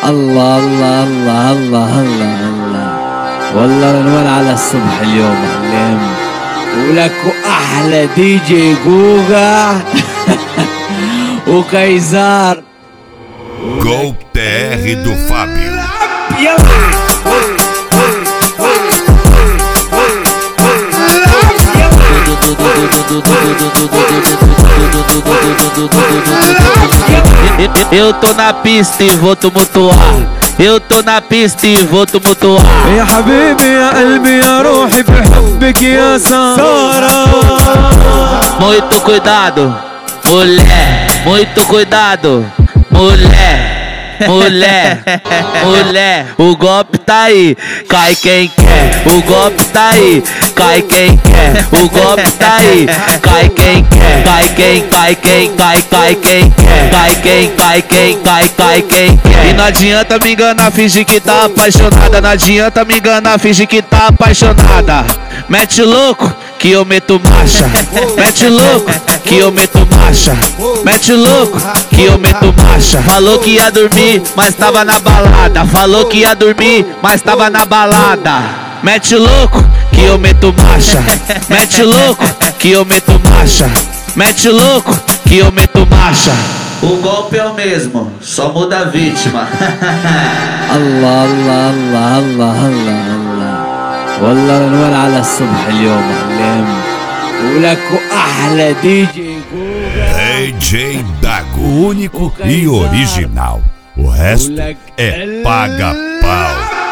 الله الله الله الله الله الله. والله رنوان على الصبح اليوم علم ولك احلى دي جي جوجا وكايزار. Gol TR do Fábio. Eu tô na pista e vou tumultuar. Eu tô na pista e vou tumultuar. يا حبيبي يا قلبي يا روحي بحبك يا سارة. Muito cuidado, mulher. Muito cuidado, mulher. Mulher, mulher, o golpe tá aí, cai quem quer. O golpe tá aí, cai quem quer. O golpe tá aí, cai quem quer. Cai quem, cai quem, cai quem quer. Cai quem, cai quem, cai quem quer. E não adianta me enganar, fingir que tá apaixonada. Não adianta me enganar, fingir que tá apaixonada. Mete louco que eu meto marcha. Mete louco que eu meto marcha. Mete louco que eu meto marcha. Falou que ia dormir, mas tava na balada. Falou que ia dormir, mas tava na balada. Mete louco que eu meto marcha. Mete louco que eu meto marcha. Mete louco que eu meto marcha. O golpe é o mesmo, só muda a vítima. الله الله الله الله الله الله. والله رنوان على الصبح اليوم علم ولك احلى دي جي جوجا. DJ Dago, único e original. O resto é paga-pau.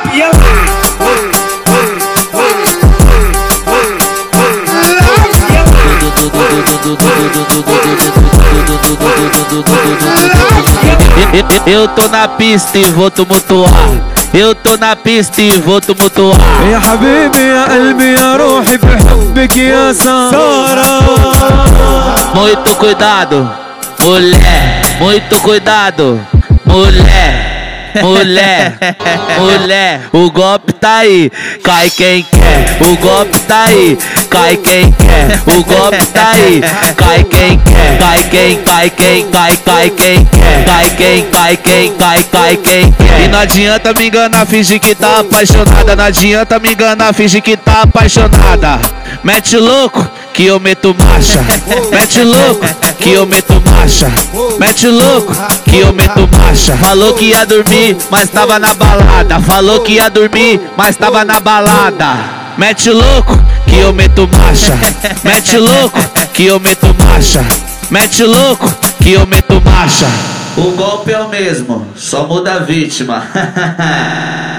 Eu tô na pista e vou tumultuar. Eu tô na pista e vou tumultuar. يا حبيبي يا قلبي يا روحي بحبك يا سارة. Muito cuidado, mulher. Muito cuidado, mulher. Mulher, mulher, o golpe tá aí, cai quem quer. O golpe tá aí, cai quem quer. O golpe tá aí, cai quem quer. Cai quem, cai quem, cai quem quer. Cai quem, cai quem, cai quem quer. E não adianta me enganar, fingir que tá apaixonada. Não adianta me enganar, fingir que tá apaixonada. Mete louco que eu meto marcha. Mete louco que eu meto marcha. Mete louco que eu meto marcha. Falou que ia dormir, mas tava na balada. Falou que ia dormir, mas tava na balada. Mete louco que eu meto marcha. Mete louco que eu meto marcha. Mete louco que eu meto marcha. O golpe é o mesmo, só muda a vítima.